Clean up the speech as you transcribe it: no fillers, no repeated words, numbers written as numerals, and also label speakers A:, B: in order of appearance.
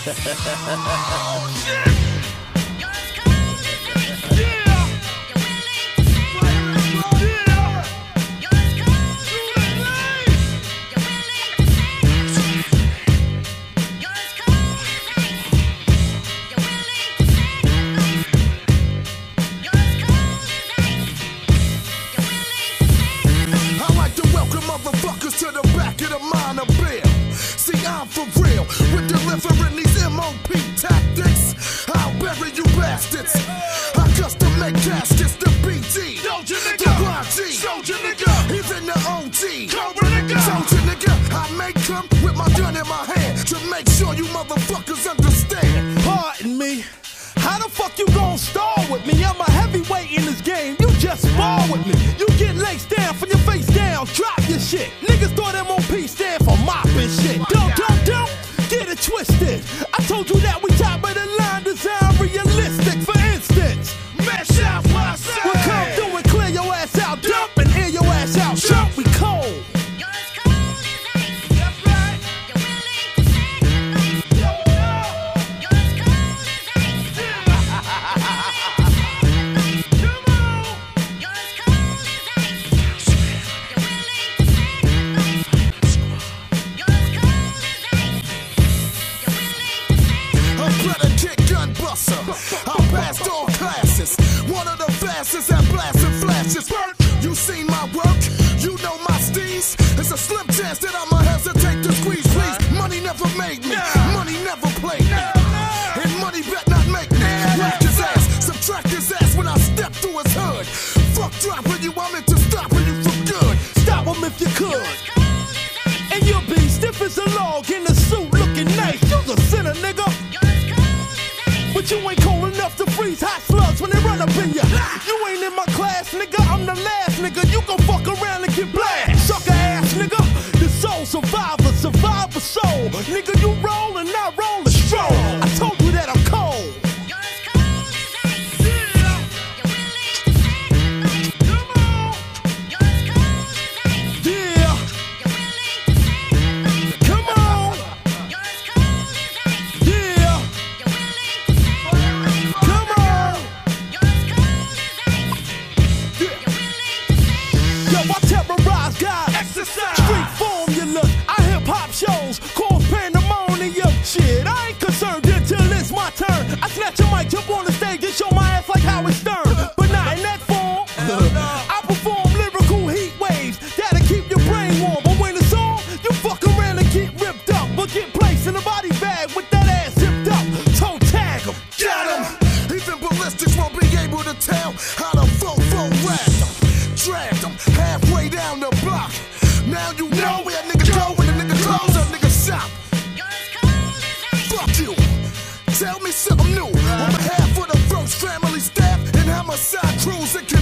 A: Oh, shit!
B: Motherfuckers to the back of the minor bill. See, I'm for real with delivering these MOP tactics. I'll bury you bastards. I custom make caskets, the BG,
A: Soldier
B: the
A: nigga,
B: YG,
A: Soldier nigga,
B: even the OG,
A: Cobra nigga,
B: Soldier nigga. I make come with my gun in my hand to make sure you motherfuckers understand.
C: Pardon me. How the fuck you gon' stall with me? I'm a heavyweight in this game, you just spar with me. You get legs down from your face down, drop your shit. Niggas thought MOP stand for mopping shit. Don't get it twisted. I told you that we top of the line, design realistic. For instance,
A: mash out my side.
C: we come through and clear your ass out, dump and air your ass out. Jump, we cold.
B: I passed all classes, one of the fastest at blasting flashes. You seen my work, you know my steez. It's a slim chance that I'ma hesitate to squeeze, please. Money never made me, money never played me, and money bet not make me. Whack his ass, subtract his ass when I step through his hood. Fuck dropping you, I'm into stopping you for good.
C: Stop him if you could. And you'll be stiff as a log in a suit looking nice. You's a sinner, nigga. But you ain't cold enough to freeze hot slugs when they run up in ya. You ain't in my class, nigga, I'm the last nigga. You gon' fuck around and get blasted. Sucker ass, nigga. The soul survivor, survivor soul. Nigga, you roll and I roll a stroll. I told you that I'm cold. Street formulas, I hip-hop shows, cause pandemonium. Shit, I ain't concerned until it's my turn. I snatch a mic, jump on the stage and show my ass like Howard Stern. But not in that form. I perform lyrical heat waves that'll keep your brain warm. But when it's on, you fuck around and get ripped up, but get placed in a body bag with that ass zipped up. Toe tag 'em,
B: got 'em. Even ballistics won't be able to tell how to fofo rap them. Dragged them halfway down the block. Now you know where a nigga go when a nigga close a nigga shop. Fuck you. Tell me something new on behalf of the Roach family staff and homicide crews that